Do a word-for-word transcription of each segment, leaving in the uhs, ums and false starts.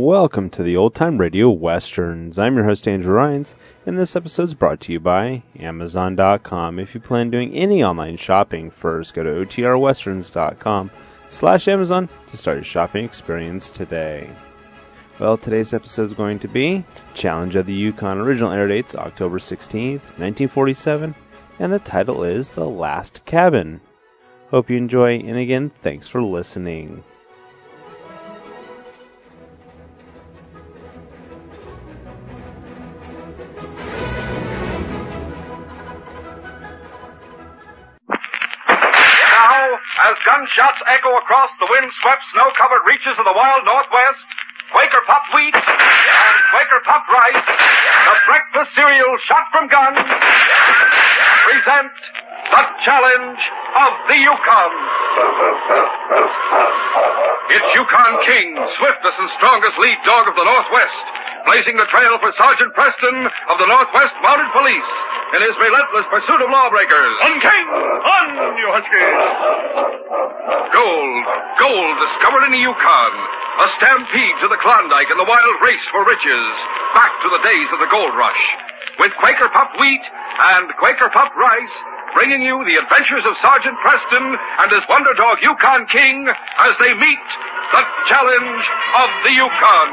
Welcome to the Old Time Radio Westerns. I'm your host, Andrew Rhynes, and this episode is brought to you by Amazon dot com. If you plan doing any online shopping, first go to O T R westerns dot com slash Amazon to start your shopping experience today. Well, today's episode is going to be Challenge of the Yukon. Original air dates October sixteenth, nineteen forty-seven, and the title is The Last Cabin. Hope you enjoy, and again, thanks for listening. As gunshots echo across the wind-swept, snow-covered reaches of the wild Northwest, Quaker Puffed Wheat and Quaker Puffed Rice, the breakfast cereal shot from guns, present the Challenge of the Yukon. It's Yukon King, swiftest and strongest lead dog of the Northwest, blazing the trail for Sergeant Preston of the Northwest Mounted Police in his relentless pursuit of lawbreakers. On, King! On, you huskies! Gold, gold discovered in the Yukon. A stampede to the Klondike and the wild race for riches. Back to the days of the gold rush. With Quaker Puffed Wheat and Quaker Puffed Rice, bringing you the adventures of Sergeant Preston and his wonder dog Yukon King as they meet the Challenge of the Yukon.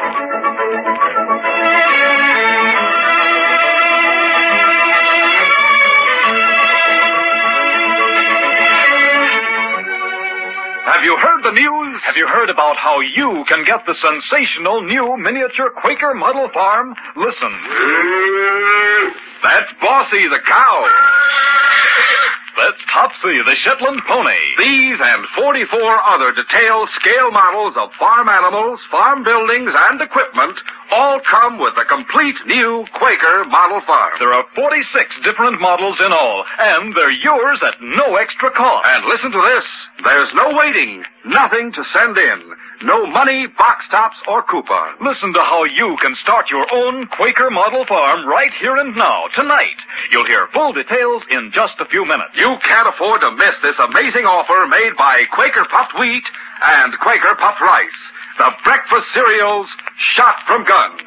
Have you heard the news? Have you heard about how you can get the sensational new miniature Quaker model farm? Listen. That's Bossy the cow. That's Topsy the Shetland pony. These and forty-four other detailed scale models of farm animals, farm buildings, and equipment all come with a complete new Quaker model farm. There are forty-six different models in all, and they're yours at no extra cost. And listen to this. There's no waiting, nothing to send in, no money, box tops, or coupon. Listen to how you can start your own Quaker model farm right here and now, tonight. You'll hear full details in just a few minutes. You can't afford to miss this amazing offer made by Quaker Puffed Wheat and Quaker Puffed Rice, the breakfast cereals shot from guns.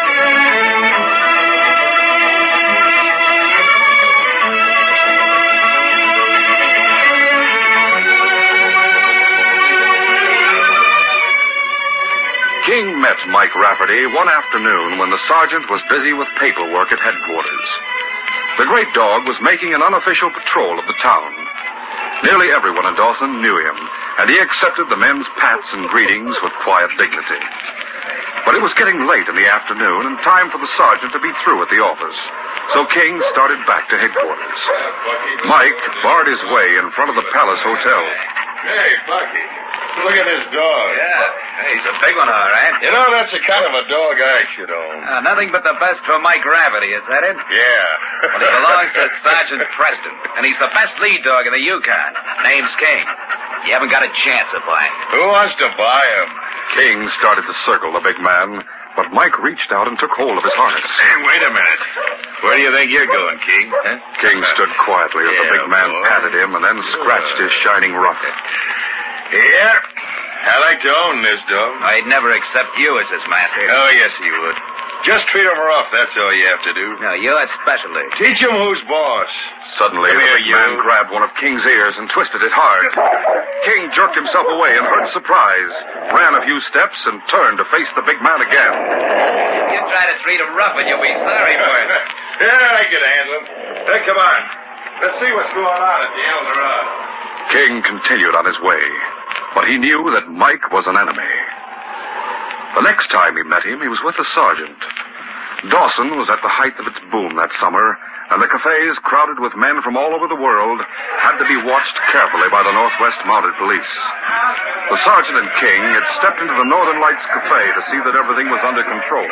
King met Mike Rafferty one afternoon when the sergeant was busy with paperwork at headquarters. The great dog was making an unofficial patrol of the town. Nearly everyone in Dawson knew him, and he accepted the men's pats and greetings with quiet dignity. But it was getting late in the afternoon and time for the sergeant to be through at the office, so King started back to headquarters. Mike barred his way in front of the Palace Hotel. Hey, Bucky, look at this dog. Yeah, he's a big one, all right. You know, that's the kind of a dog I should own. Uh, nothing but the best for Mike Rafferty, is that it? Yeah. Well, he belongs to Sergeant Preston, and he's the best lead dog in the Yukon. Name's King. You haven't got a chance of buying him. Who wants to buy him? King started to circle the big man, but Mike reached out and took hold of his harness. Hey, wait a minute. Where do you think you're going, King? Huh? King stood quietly as yeah, the big man boy. patted him and then scratched his shining ruff. Yeah, I'd like to own this dog. I'd never accept you as his master. Oh, yes, he would. Just treat him rough, that's all you have to do. No, you're specially. Teach him who's boss. Suddenly, Come the here, big you. man grabbed one of King's ears and twisted it hard. King jerked himself away in hurt surprise, ran a few steps, and turned to face the big man again. If you try to treat him rough, and you'll be sorry for it. Yeah, I can handle him. Hey, come on. Let's see what's going on at the Eldorado. King continued on his way, but he knew that Mike was an enemy. The next time he met him, he was with the sergeant. Dawson was at the height of its boom that summer, and the cafes, crowded with men from all over the world, had to be watched carefully by the Northwest Mounted Police. The sergeant and King had stepped into the Northern Lights Cafe to see that everything was under control.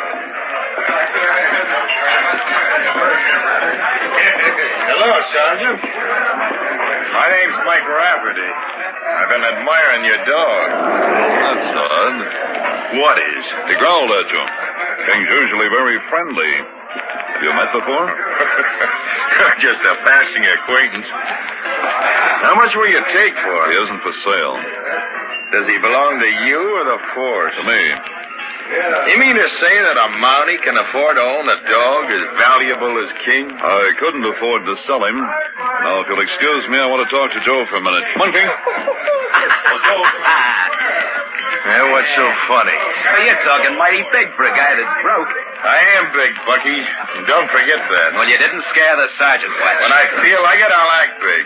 Hello, Sergeant. My name's Mike Rafferty. I've been admiring your dog. That's odd. What is? He growled at you. King's usually very friendly. Have you met before? Just a passing acquaintance. How much will you take for He him? isn't for sale. Does he belong to you or the force? To me. You mean to say that a Mountie can afford to own a dog as valuable as King? I couldn't afford to sell him. Now, if you'll excuse me, I want to talk to Joe for a minute. Come on, King. Let's go. Yeah, what's so funny? Well, you're talking mighty big for a guy that's broke. I am big, Bucky. And don't forget that. Well, you didn't scare the sergeant much. When I feel like it, I'll act big.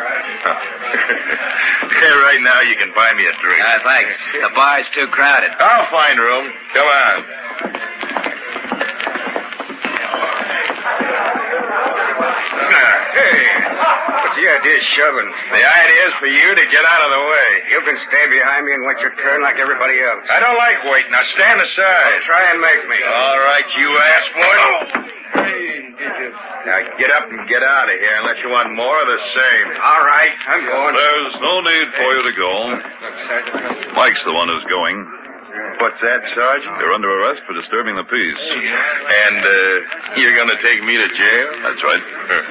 Hey, right now, you can buy me a drink. Uh, thanks. The bar's too crowded. I'll find room. Come on. Hey, what's the idea of shoving? The idea is for you to get out of the way. You can stay behind me and wait your turn like everybody else. I don't like waiting. Now stand aside. Don't try and make me. All right, you ass for it. Now get up and get out of here unless you want more of the same. All right, I'm going. There's no need for you to go. Mike's the one who's going. What's that, Sergeant? You're under arrest for disturbing the peace. And uh, you're going to take me to jail? That's right.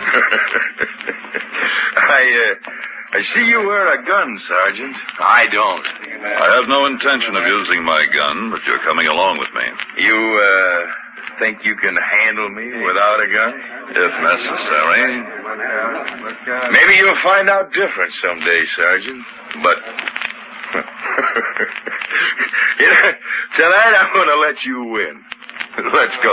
I, uh, I see you wear a gun, Sergeant. I don't. I have no intention of using my gun, but you're coming along with me. You, uh, think you can handle me without a gun? If necessary. Maybe you'll find out different someday, Sergeant. But... you know, tonight I'm going to let you win. Let's go.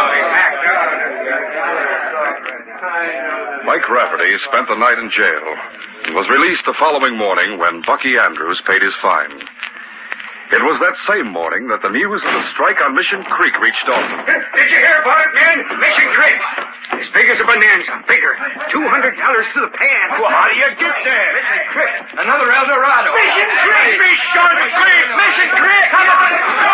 Mike Rafferty spent the night in jail and was released the following morning when Bucky Andrews paid his fine. It was that same morning that the news of the strike on Mission Creek reached Dawson. Did you hear about it, men? Mission Creek. As big as a bonanza. Bigger. Two hundred dollars to the pan. Well, how do you get there? Mission Creek. Another El Dorado. Mission Creek. Be sure to scream. Mission Creek. Come on.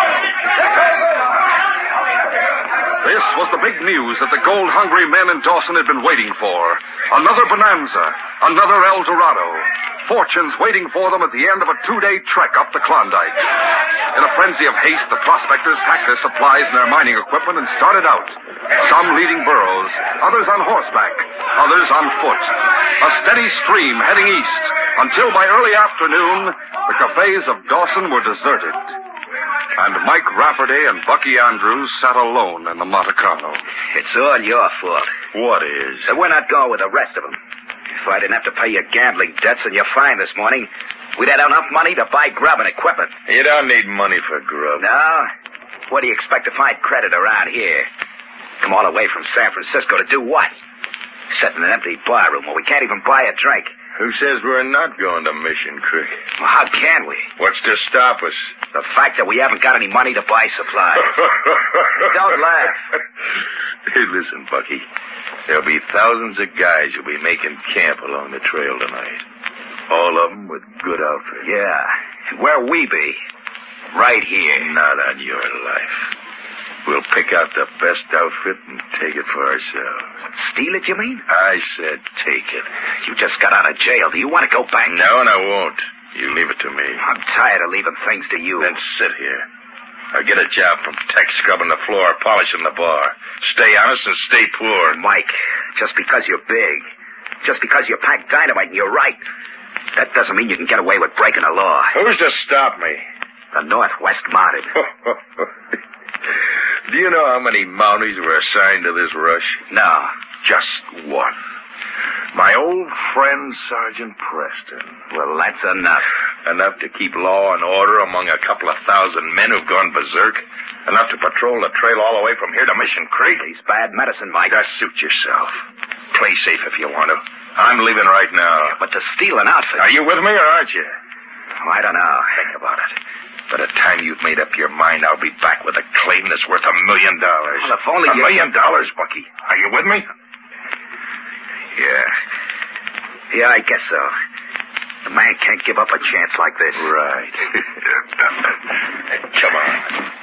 This was the big news that the gold-hungry men in Dawson had been waiting for. Another bonanza. Another El Dorado. Fortunes waiting for them at the end of a two-day trek up the Klondike. In a frenzy of haste, the prospectors packed their supplies and their mining equipment and started out. Some leading burros, others on horseback, others on foot. A steady stream heading east, until by early afternoon, the cafes of Dawson were deserted. And Mike Rafferty and Bucky Andrews sat alone in the Monte Carlo. It's all your fault. What is? So we're not going with the rest of them. If I didn't have to pay your gambling debts and your fine this morning, we'd had enough money to buy grub and equipment. You don't need money for grub. No? What do you expect to find credit around here? Come all the way from San Francisco to do what? Sit in an empty barroom where we can't even buy a drink. Who says we're not going to Mission Creek? Well, how can we? What's to stop us? The fact that we haven't got any money to buy supplies. Don't laugh. Hey, listen, Bucky. There'll be thousands of guys who'll be making camp along the trail tonight. All of them with good outfits. Yeah. And where we be? Right here. Not on your life. We'll pick out the best outfit and take it for ourselves. Steal it, you mean? I said take it. You just got out of jail. Do you want to go back? No, and I won't. You leave it to me. I'm tired of leaving things to you. Then sit here. I'll get a job from tech scrubbing the floor, polishing the bar. Stay honest and stay poor. Mike, just because you're big, just because you pack dynamite and you're right, that doesn't mean you can get away with breaking the law. Who's to stop me? The Northwest Mounted. Do you know how many Mounties were assigned to this rush? No. Just one. My old friend, Sergeant Preston. Well, that's enough. Enough to keep law and order among a couple of thousand men who've gone berserk. Enough to patrol the trail all the way from here to Mission Creek. He's bad medicine, Mike. Just suit yourself. Play safe if you want to. I'm leaving right now. Yeah, but to steal an outfit... Are you with me or aren't you? Oh, I don't know. Think about it. By the time you've made up your mind, I'll be back with a claim that's worth a million dollars. Well, if only a you... million dollars, Bucky. Are you with me? Yeah. Yeah, I guess so. A man can't give up a chance like this. Right. Come on.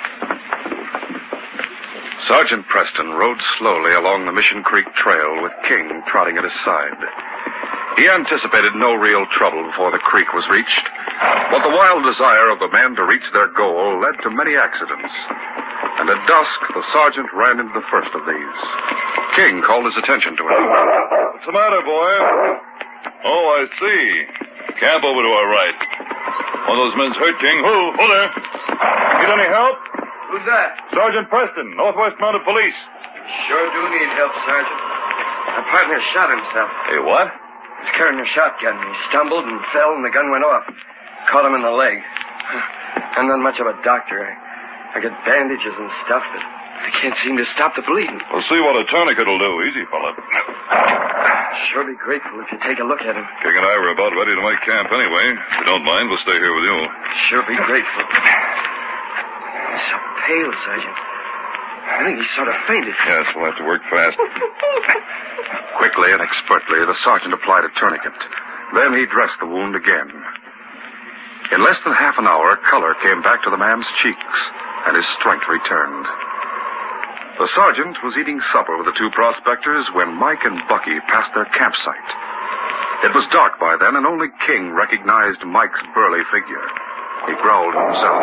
Sergeant Preston rode slowly along the Mission Creek Trail with King trotting at his side. He anticipated no real trouble before the creek was reached, but the wild desire of the men to reach their goal led to many accidents. And at dusk, the sergeant ran into the first of these. King called his attention to him. What's the matter, boy? Oh, I see. Camp over to our right. One of those men's hurt, King. Who? Who there? Need any help? Who's that? Sergeant Preston, Northwest Mounted Police. Sure do need help, Sergeant. My partner shot himself. Hey, what? He was carrying a shotgun. He stumbled and fell, and the gun went off. Caught him in the leg. I'm not much of a doctor. I, I got bandages and stuff, but I can't seem to stop the bleeding. We'll see what a tourniquet will do. Easy, fella. Sure be grateful if you take a look at him. King and I were about ready to make camp anyway. If you don't mind, we'll stay here with you. Sure be grateful. He's so pale, Sergeant. I think he sort of fainted. Yes, we'll have to work fast. Quickly and expertly, the sergeant applied a tourniquet. Then he dressed the wound again. In less than half an hour, color came back to the man's cheeks, and his strength returned. The sergeant was eating supper with the two prospectors when Mike and Bucky passed their campsite. It was dark by then, and only King recognized Mike's burly figure. He growled to himself.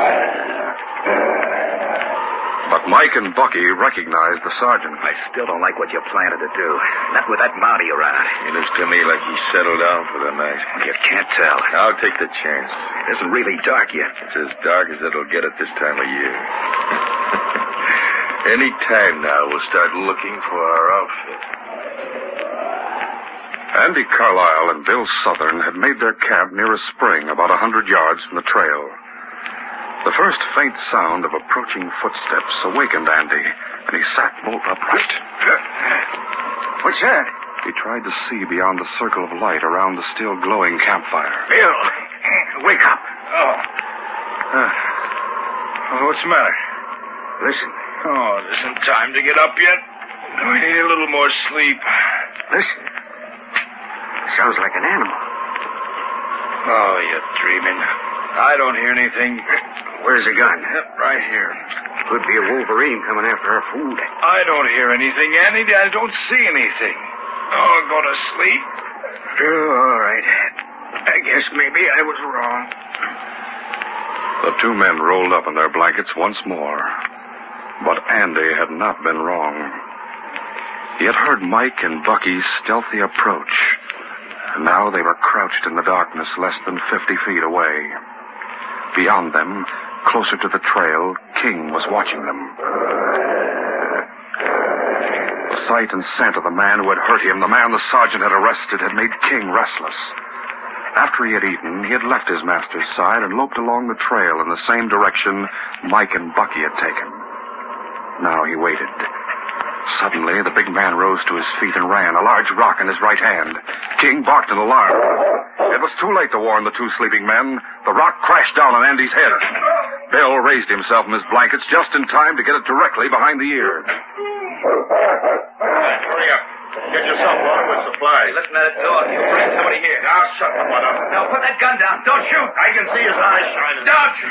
But Mike and Bucky recognized the sergeant. I still don't like what you planted to do. Not with that Mountie around. It looks to me like he settled down for the night. You can't tell. I'll take the chance. It isn't really dark yet. It's as dark as it'll get at this time of year. Any time now, we'll start looking for our outfit. Andy Carlisle and Bill Southern had made their camp near a spring about a hundred yards from the trail. The first faint sound of approaching footsteps awakened Andy, and he sat bolt upright. What's that? He tried to see beyond the circle of light around the still glowing campfire. Bill, wake up. Oh. Uh, what's the matter? Listen. Oh, it isn't time to get up yet. We need a little more sleep. Listen. Sounds like an animal. Oh, you're dreaming. I don't hear anything. Where's the gun? Right here. Could be a wolverine coming after our food. I don't hear anything, Andy. I don't see anything. Oh, go to sleep. Oh, all right. I guess maybe I was wrong. The two men rolled up in their blankets once more. But Andy had not been wrong. He had heard Mike and Bucky's stealthy approach. And now they were crouched in the darkness less than fifty feet away. Beyond them, closer to the trail, King was watching them. The sight and scent of the man who had hurt him, the man the sergeant had arrested, had made King restless. After he had eaten, he had left his master's side and loped along the trail in the same direction Mike and Bucky had taken. Now he waited. Suddenly, the big man rose to his feet and ran, a large rock in his right hand. King barked in alarm. It was too late to warn the two sleeping men. The rock crashed down on Andy's head. Bill raised himself from his blankets just in time to get it directly behind the ear. Hurry up. Get yourself loaded with supplies. Listen at that door. He'll bring somebody here. Now, shut the butt up. No, put that gun down. Don't shoot. I can see his eyes shining. Don't shoot.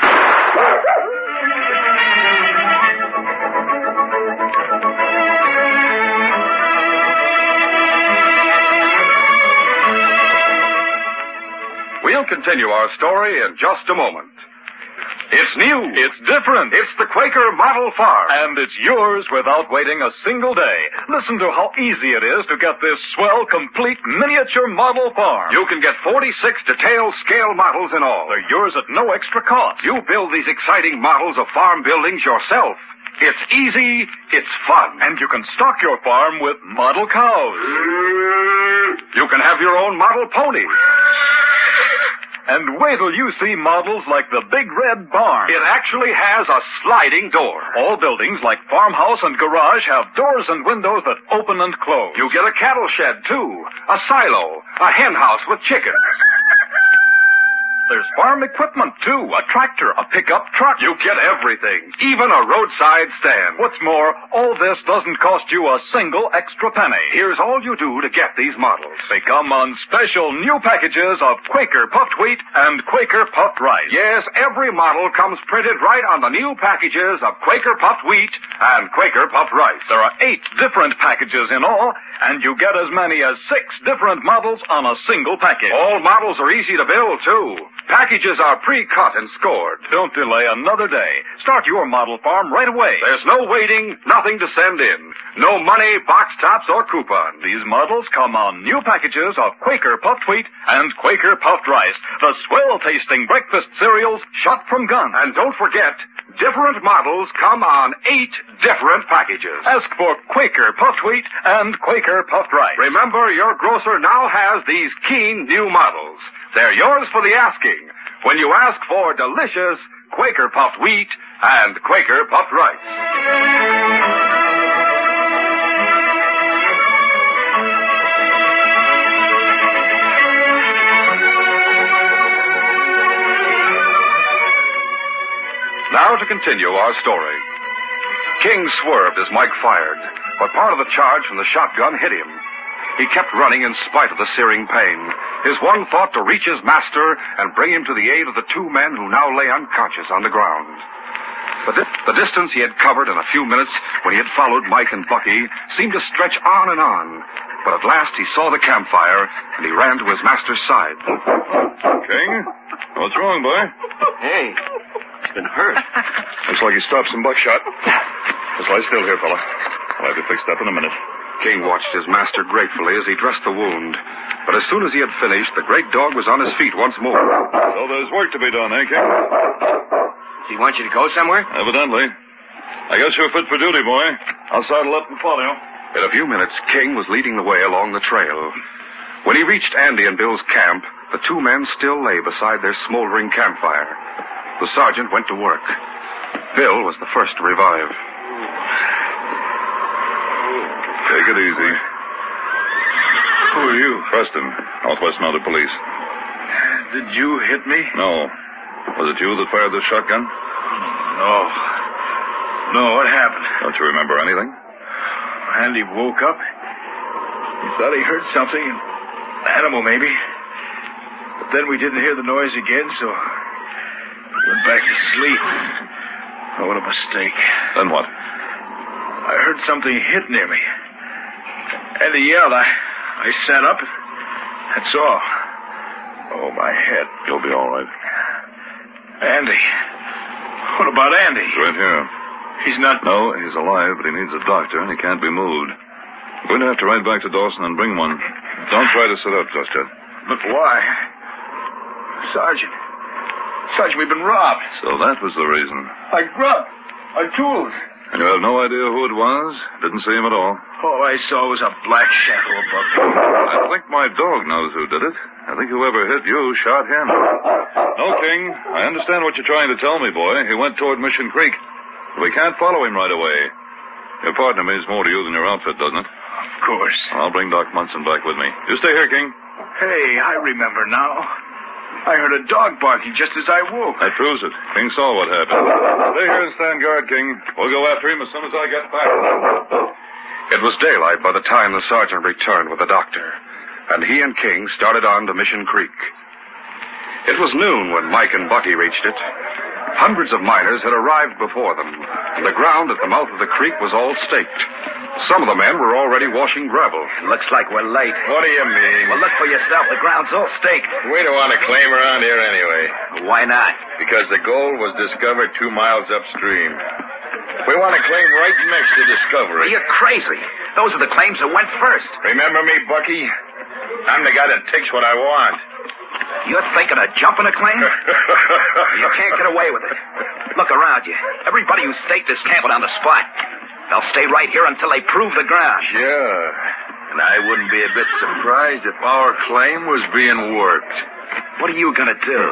We'll continue our story in just a moment. It's new. It's different. It's the Quaker Model Farm. And it's yours without waiting a single day. Listen to how easy it is to get this swell, complete, miniature model farm. You can get forty-six detail scale models in all. They're yours at no extra cost. You build these exciting models of farm buildings yourself. It's easy. It's fun. And you can stock your farm with model cows. You can have your own model pony. And wait till you see models like the Big Red Barn. It actually has a sliding door. All buildings like farmhouse and garage have doors and windows that open and close. You get a cattle shed, too. A silo. A hen house with chickens. There's farm equipment, too. A tractor, a pickup truck. You get everything. Even a roadside stand. What's more, all this doesn't cost you a single extra penny. Here's all you do to get these models. They come on special new packages of Quaker puffed wheat and Quaker puffed rice. Yes, every model comes printed right on the new packages of Quaker puffed wheat and Quaker puffed rice. There are eight different packages in all, and you get as many as six different models on a single package. All models are easy to build, too. Packages are pre-cut and scored. Don't delay another day. Start your model farm right away. There's no waiting, nothing to send in. No money, box tops, or coupons. These models come on new packages of Quaker puffed wheat and Quaker puffed rice, the swell-tasting breakfast cereals shot from guns. And don't forget, different models come on eight different packages. Ask for Quaker puffed wheat and Quaker puffed rice. Remember, your grocer now has these keen new models. They're yours for the asking when you ask for delicious Quaker puffed wheat and Quaker puffed rice. Now to continue our story. King swerved as Mike fired, but part of the charge from the shotgun hit him. He kept running in spite of the searing pain, his one thought to reach his master and bring him to the aid of the two men who now lay unconscious on the ground. But the, the distance he had covered in a few minutes when he had followed Mike and Bucky seemed to stretch on and on. But at last he saw the campfire, and he ran to his master's side. King? What's wrong, boy? Hey, he's been hurt. Looks like he stopped some buckshot. Just lie still here, fella. I'll have you fixed up in a minute. King watched his master gratefully as he dressed the wound. But as soon as he had finished, the great dog was on his feet once more. So there's work to be done, eh, King? Does he want you to go somewhere? Evidently. I guess you're fit for duty, boy. I'll saddle up and follow you. In a few minutes, King was leading the way along the trail. When he reached Andy and Bill's camp, the two men still lay beside their smoldering campfire. The sergeant went to work. Bill was the first to revive. Take it easy. Who are you? Preston, Northwest Mounted Police. Did you hit me? No. Was it you that fired the shotgun? No. No, what happened? Don't you remember anything? Andy woke up. He thought he heard something. An animal, maybe. But then we didn't hear the noise again, so we went back to sleep. Oh, what a mistake. Then what? I heard something hit near me. Andy yelled. I, I sat up. That's all. Oh, my head. You'll be all right. Andy. What about Andy? He's right here. He's not... No, he's alive, but he needs a doctor, and he can't be moved. We're going to have to ride back to Dawson and bring one. Don't try to sit up just yet. But why? Sergeant. Sergeant, we've been robbed. So that was the reason. Our grub. Our tools. And you have no idea who it was? Didn't see him at all? All I saw was a black shadow above me. I think my dog knows who did it. I think whoever hit you shot him. No, King. I understand what you're trying to tell me, boy. He went toward Mission Creek. We can't follow him right away. Your partner means more to you than your outfit, doesn't it? Of course. I'll bring Doc Munson back with me. You stay here, King. Hey, I remember now. I heard a dog barking just as I woke. That proves it. King saw what happened. Stay here and stand guard, King. We'll go after him as soon as I get back. It was daylight by the time the sergeant returned with the doctor, and he and King started on to Mission Creek. It was noon when Mike and Bucky reached it. Hundreds of miners had arrived before them, and the ground at the mouth of the creek was all staked. Some of the men were already washing gravel. Looks like we're late. What do you mean? Well, look for yourself. The ground's all staked. We don't want to claim around here anyway. Why not? Because the gold was discovered two miles upstream. We want to claim right next to discovery. You're crazy. Those are the claims that went first. Remember me, Bucky? I'm the guy that takes what I want. You're thinking of jumping a claim? You can't get away with it. Look around you. Everybody who staked is camping on the spot. They'll stay right here until they prove the ground. Sure. And I wouldn't be a bit surprised if our claim was being worked. What are you going to do?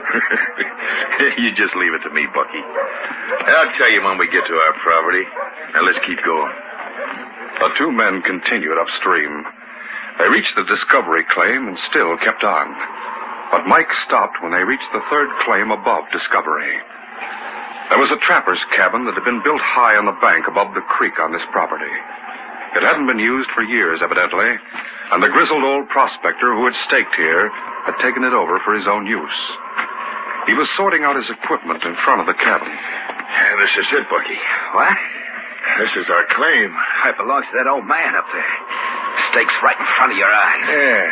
You just leave it to me, Bucky. I'll tell you when we get to our property. Now, let's keep going. The two men continued upstream. They reached the discovery claim and still kept on. But Mike stopped when they reached the third claim above Discovery. There was a trapper's cabin that had been built high on the bank above the creek on this property. It hadn't been used for years, evidently, and the grizzled old prospector who had staked here had taken it over for his own use. He was sorting out his equipment in front of the cabin. Yeah, this is it, Bucky. What? This is our claim. It belongs to that old man up there. Stake's right in front of your eyes. Yeah.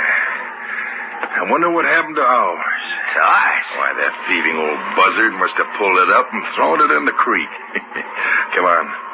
I wonder what happened to ours. To ours? Why, that thieving old buzzard must have pulled it up and thrown it in the creek. Come on.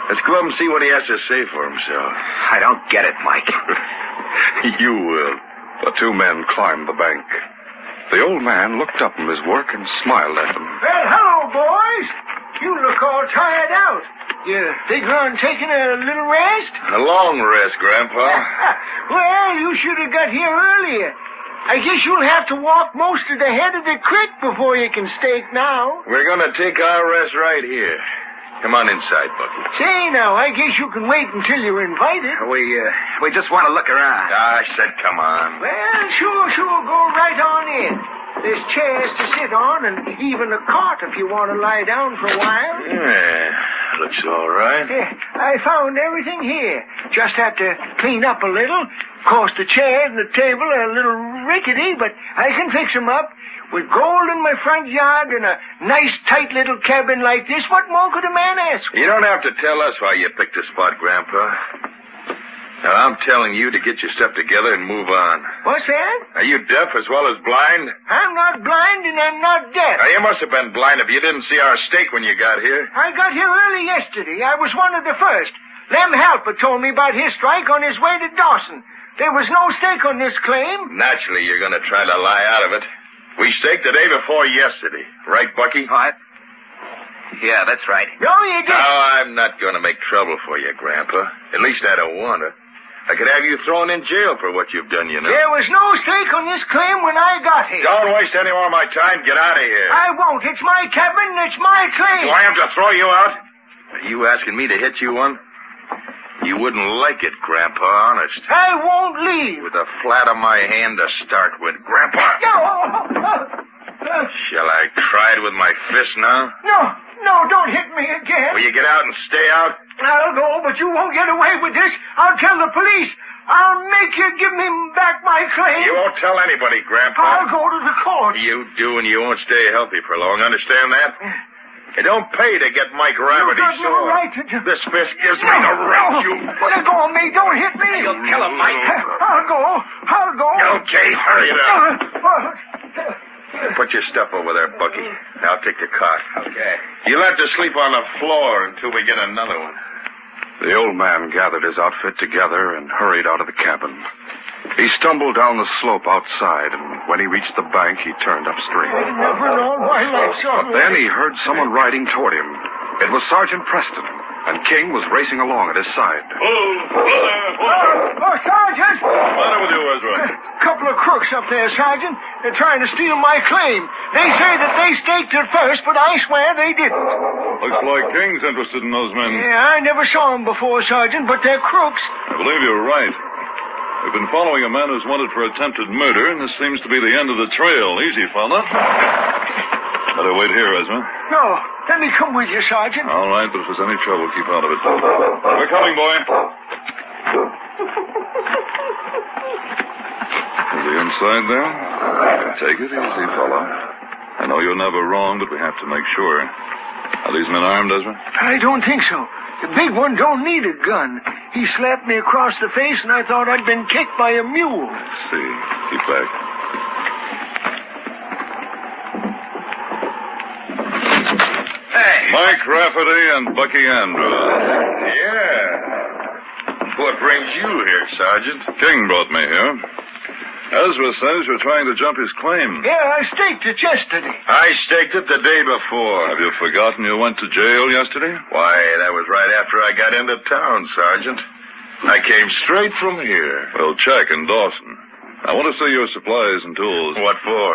Let's go up and see what he has to say for himself. I don't get it, Mike. You will. The two men climbed the bank. The old man looked up from his work and smiled at them. Well, hello, boys. You look all tired out. You figure on taking a little rest? A long rest, Grandpa. Well, you should have got here earlier. I guess you'll have to walk most of the head of the creek before you can stake now. We're going to take our rest right here. Come on inside, Bucky. Say, now, I guess you can wait until you're invited. We, uh, we just want to look around. I said come on. Well, sure, sure. Go right on in. There's chairs to sit on and even a cot if you want to lie down for a while. Yeah, looks all right. Yeah, I found everything here. Just had to clean up a little. Of course, the chair and the table are a little rickety, but I can fix them up. With gold in my front yard and a nice, tight little cabin like this, what more could a man ask for? You don't have to tell us why you picked the spot, Grandpa. Now, I'm telling you to get your stuff together and move on. What's that? Are you deaf as well as blind? I'm not blind and I'm not deaf. Now, you must have been blind if you didn't see our stake when you got here. I got here early yesterday. I was one of the first. Lem Halper told me about his strike on his way to Dawson. There was no stake on this claim. Naturally, you're going to try to lie out of it. We staked the day before yesterday. Right, Bucky? What? Yeah, that's right. No, you didn't. No, I'm not going to make trouble for you, Grandpa. At least I don't want to. I could have you thrown in jail for what you've done, you know. There was no stake on this claim when I got here. Don't waste any more of my time. Get out of here. I won't. It's my cabin and it's my claim. Do I have to throw you out? Are you asking me to hit you one? You wouldn't like it, Grandpa, honest. I won't leave. With the flat of my hand to start with, Grandpa. No. Shall I try it with my fist now? No, no, don't hit me again. Will you get out and stay out? I'll go, but you won't get away with this. I'll tell the police. I'll make you give me back my claim. You won't tell anybody, Grandpa. I'll go to the court. You do, and you won't stay healthy for long. Understand that? It don't pay to get Mike Rafferty You've got no sore. right to do... This fist gives me the right no. to... Let go of me. Don't hit me. You'll kill him, Mike. I'll go. I'll go. Okay, hurry it up. Uh, Put your stuff over there, Bucky. I'll take the cot. Okay. You'll have to sleep on the floor until we get another one. The old man gathered his outfit together and hurried out of the cabin. He stumbled down the slope outside, and when he reached the bank, he turned upstream. I never known my life so But then he heard someone riding toward him. It was Sergeant Preston, and King was racing along at his side. Oh, brother! Oh, oh, Sergeant! What's the matter with you, Ezra? A couple of crooks up there, Sergeant. They're trying to steal my claim. They say that they staked it first, but I swear they didn't. Looks like King's interested in those men. Yeah, I never saw them before, Sergeant, but they're crooks. I believe you're right. We've been following a man who's wanted for attempted murder, and this seems to be the end of the trail. Easy, fella. Better wait here, Ezra. No, let me come with you, Sergeant. All right, but if there's any trouble, keep out of it. We're coming, boy. Is he inside there? Take it easy, fella. I know you're never wrong, but we have to make sure. Are these men armed, Ezra? I don't think so. The big one don't need a gun. He slapped me across the face, and I thought I'd been kicked by a mule. Let's see. Keep back. Hey. Mike Rafferty and Bucky Andrews. Yeah. What brings you here, Sergeant? King brought me here. Ezra says you're trying to jump his claim. Yeah, I staked it yesterday. I staked it the day before. Have you forgotten you went to jail yesterday? Why, that was right after I got into town, Sergeant. I came straight from here. Well, check in Dawson. I want to see your supplies and tools. What for?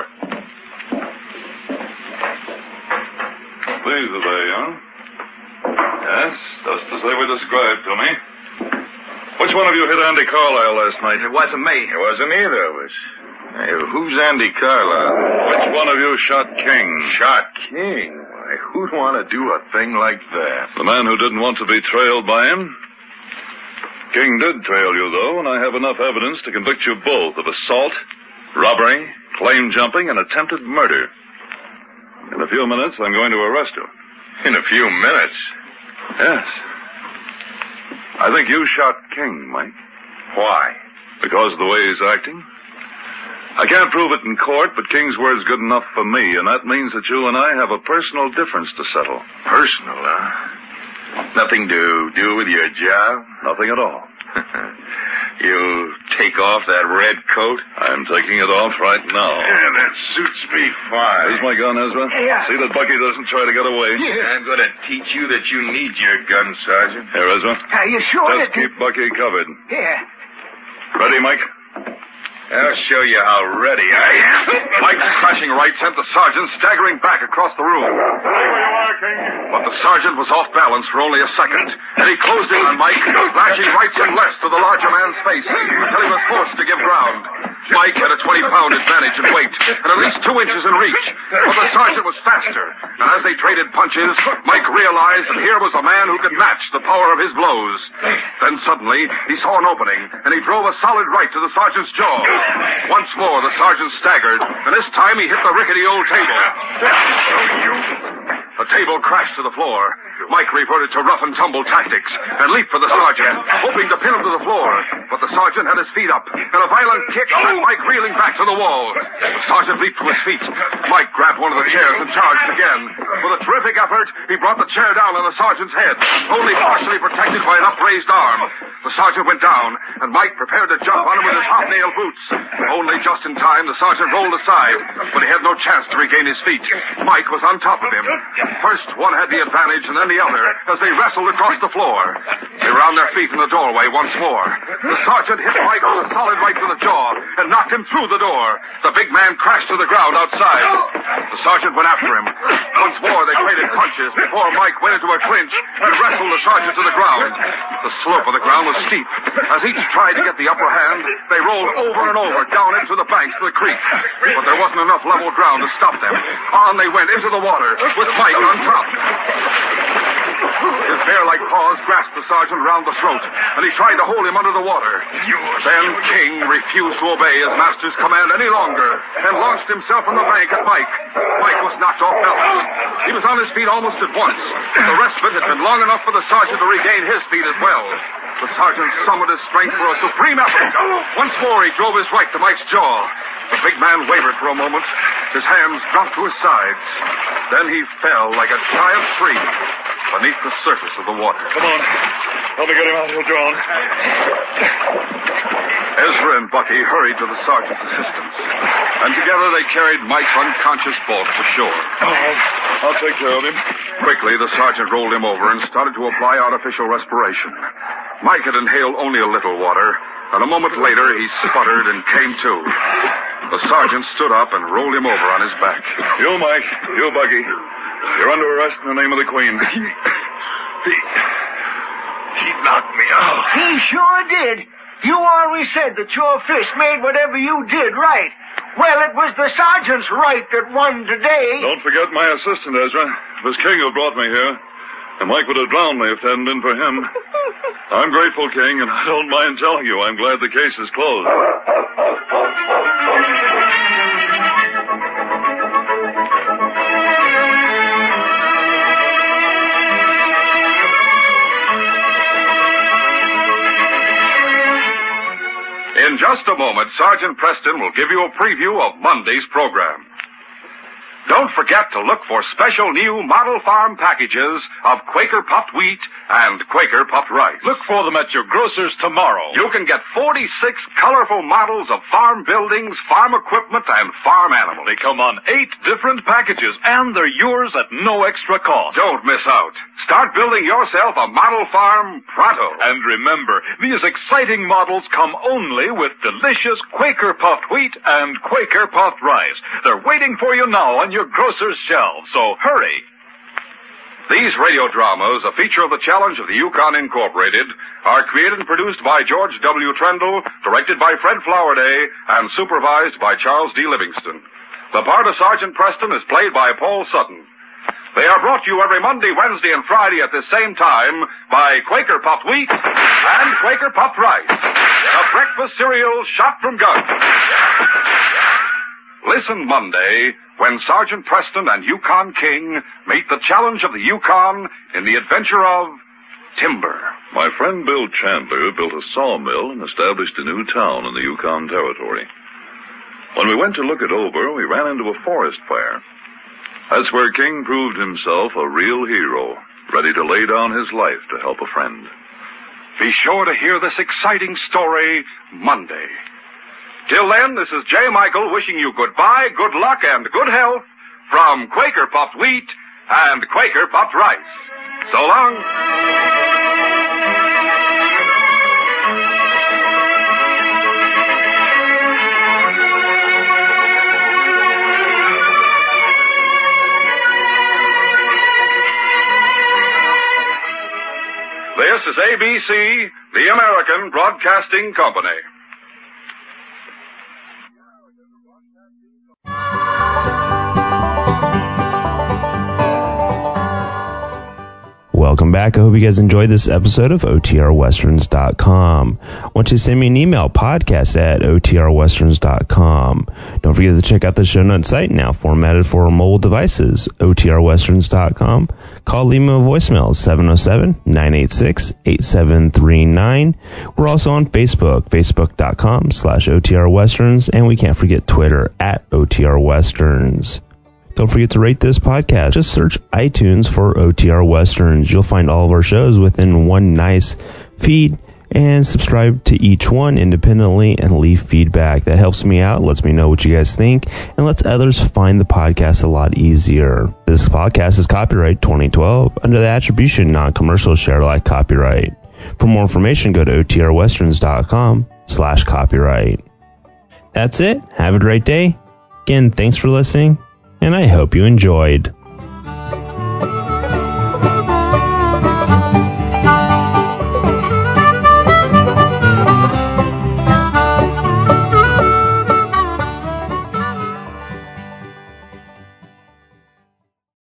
These are they, huh? Yes, just as they were described to me. Which one of you hit Andy Carlisle last night? It wasn't me. It wasn't either of us. Hey, who's Andy Carlisle? Which one of you shot King? Shot King? Why, who'd want to do a thing like that? The man who didn't want to be trailed by him? King did trail you, though, and I have enough evidence to convict you both of assault, robbery, claim jumping, and attempted murder. In a few minutes, I'm going to arrest you. In a few minutes? Yes. I think you shot King, Mike. Why? Because of the way he's acting. I can't prove it in court, but King's word's good enough for me, and that means that you and I have a personal difference to settle. Personal, huh? Nothing to do with your job? Nothing at all. You take off that red coat? I'm taking it off right now. Yeah, that suits me fine. Here's my gun, Ezra. Yeah. See that Bucky doesn't try to get away. Yes. I'm going to teach you that you need your gun, Sergeant. Here, Ezra. Are you sure Just that... keep Bucky covered. Yeah. Ready, Mike? I'll show you how ready I am. Mike's crashing right sent the sergeant staggering back across the room. But the sergeant was off balance for only a second, and he closed in on Mike, lashing rights and lefts to the larger man's face until he was forced to give ground. Mike had a twenty-pound advantage in weight and at least two inches in reach, but the sergeant was faster. And as they traded punches, Mike realized that here was a man who could match the power of his blows. Then suddenly, he saw an opening, and he drove a solid right to the sergeant's jaw. Once more, the sergeant staggered, and this time he hit the rickety old table. The table crashed to the floor. Mike reverted to rough-and-tumble tactics and leaped for the sergeant, hoping to pin him to the floor. But the sergeant had his feet up, and a violent kick sent Mike reeling back to the wall. The sergeant leaped to his feet. Mike grabbed one of the chairs and charged again. With a terrific effort, he brought the chair down on the sergeant's head, only partially protected by an upraised arm. The sergeant went down, and Mike prepared to jump on him with his hobnail boots. Only just in time, the sergeant rolled aside, but he had no chance to regain his feet. Mike was on top of him. First, one had the advantage, and then the other, as they wrestled across the floor. They were on their feet in the doorway once more. The sergeant hit Mike with a solid right to the jaw and knocked him through the door. The big man crashed to the ground outside. The sergeant went after him. Once more, they traded punches before Mike went into a clinch and wrestled the sergeant to the ground. The slope of the ground was steep. As each tried to get the upper hand, they rolled over and over down into the banks of the creek. But there wasn't enough level ground to stop them. On they went into the water with Mike on top. His bear-like paws grasped the sergeant around the throat, and he tried to hold him under the water. Then King refused to obey his master's command any longer and launched himself on the bank at Mike. Mike was knocked off balance. He was on his feet almost at once, but the respite had been long enough for the sergeant to regain his feet as well. The sergeant summoned his strength for a supreme effort. Once more, he drove his right to Mike's jaw. The big man wavered for a moment. His hands dropped to his sides. Then he fell like a giant tree beneath the surface of the water. Come on. Help me get him out. He'll drown. Ezra and Bucky hurried to the sergeant's assistance, and together they carried Mike's unconscious bulk to shore. Oh, I'll take care of him. Quickly, the sergeant rolled him over and started to apply artificial respiration. Mike had inhaled only a little water, and a moment later he sputtered and came to. The sergeant stood up and rolled him over on his back. You, Mike. You, Bucky. You're under arrest in the name of the Queen. He, he knocked me out. He sure did. You always said that your fist made whatever you did right. Well, it was the sergeant's right that won today. Don't forget my assistant, Ezra. It was King who brought me here. And Mike would have drowned me if it hadn't been for him. I'm grateful, King, and I don't mind telling you I'm glad the case is closed. In just a moment, Sergeant Preston will give you a preview of Monday's program. Don't forget to look for special new model farm packages of Quaker puffed wheat and Quaker puffed rice. Look for them at your grocer's tomorrow. You can get forty-six colorful models of farm buildings, farm equipment, and farm animals. They come on eight different packages, and they're yours at no extra cost. Don't miss out. Start building yourself a model farm pronto. And remember, these exciting models come only with delicious Quaker puffed wheat and Quaker puffed rice. They're waiting for you now on your grocer's shelves, so hurry. These radio dramas, a feature of the Challenge of the Yukon Incorporated, are created and produced by George W. Trendle, directed by Fred Flowerday, and supervised by Charles D. Livingston. The part of Sergeant Preston is played by Paul Sutton. They are brought to you every Monday, Wednesday, and Friday at this same time by Quaker Puffed Wheat and Quaker Puffed Rice, a breakfast cereal shot from guns. Listen Monday when Sergeant Preston and Yukon King meet the challenge of the Yukon in the adventure of timber. My friend Bill Chandler built a sawmill and established a new town in the Yukon Territory. When we went to look it over, we ran into a forest fire. That's where King proved himself a real hero. ready to lay down his life to help a friend. Be sure to hear this exciting story Monday. Till then, this is J. Michael wishing you goodbye, good luck, and good health from Quaker Puffed Wheat and Quaker Puffed Rice. So long. This is A B C, the American Broadcasting Company. Welcome back. I hope you guys enjoyed this episode of O T R Westerns dot com. Want you to send me an email, podcast at O T R Westerns dot com. Don't forget to check out the show notes site, now formatted for mobile devices, O T R Westerns dot com. Call, leave me a voicemail, seven oh seven, nine eight six, eight seven three nine. We're also on Facebook, facebook dot com slash O T R Westerns, and we can't forget Twitter at O T R Westerns. Don't forget to rate this podcast. Just search iTunes for O T R Westerns. You'll find all of our shows within one nice feed, and subscribe to each one independently and leave feedback. That helps me out, lets me know what you guys think, and lets others find the podcast a lot easier. This podcast is copyright twenty twelve under the attribution non-commercial share alike copyright. For more information, go to O T R Westerns dot com slash copyright. That's it. Have a great day. Again, thanks for listening, and I hope you enjoyed.